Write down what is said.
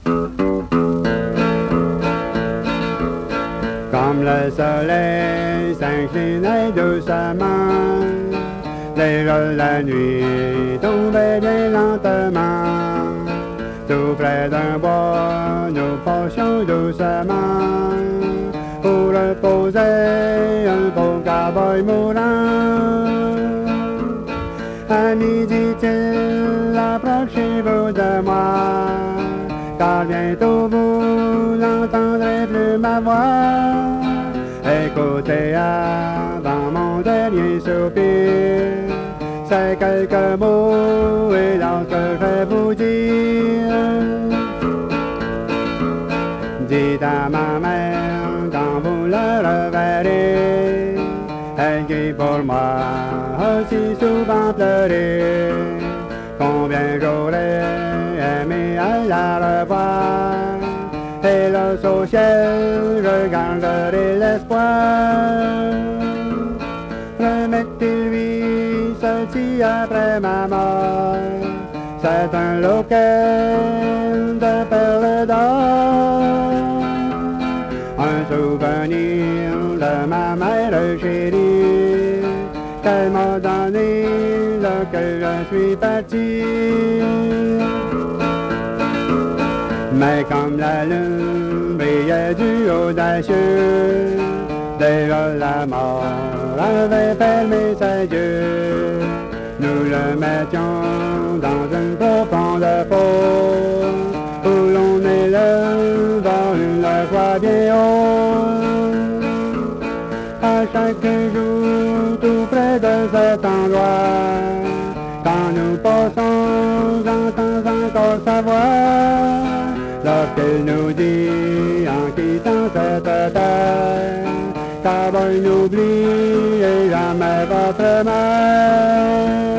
Comme le soleil s'inclinait doucement, déjà la nuit tombait bien lentement. Tout près d'un bois, nous passions doucement pour reposer un beau cowboy mourant. Ami, dit-il, approchez-vous de moi, car bientôt vous n'entendrez plus ma voix. Écoutez avant mon dernier soupir, c'est quelques mots et dans ce que je vais vous dire. Dites à ma mère quand vous la reverrez, elle qui pour moi a si souvent pleuré, combien j'aurais aimé à la revoir. Et là au ciel, je garderai l'espoir. Remettez-lui celle-ci après ma mort. C'est un loquet de perles d'or, un souvenir de ma mère chérie, qu'elle m'a donné lorsque je suis parti. Mais comme la lune brillait du haut des cieux, déjà la mort avait fermé ses yeux. Nous le mettions dans une profonde fosse, où l'on élève dans une voie bien haute. À chaque jour, tout près de cet endroit, quand nous passons, j'entends encore sa voix. Lorsqu'il nous dit en quittant cette terre, cowboy, n'oubliez jamais votre mère.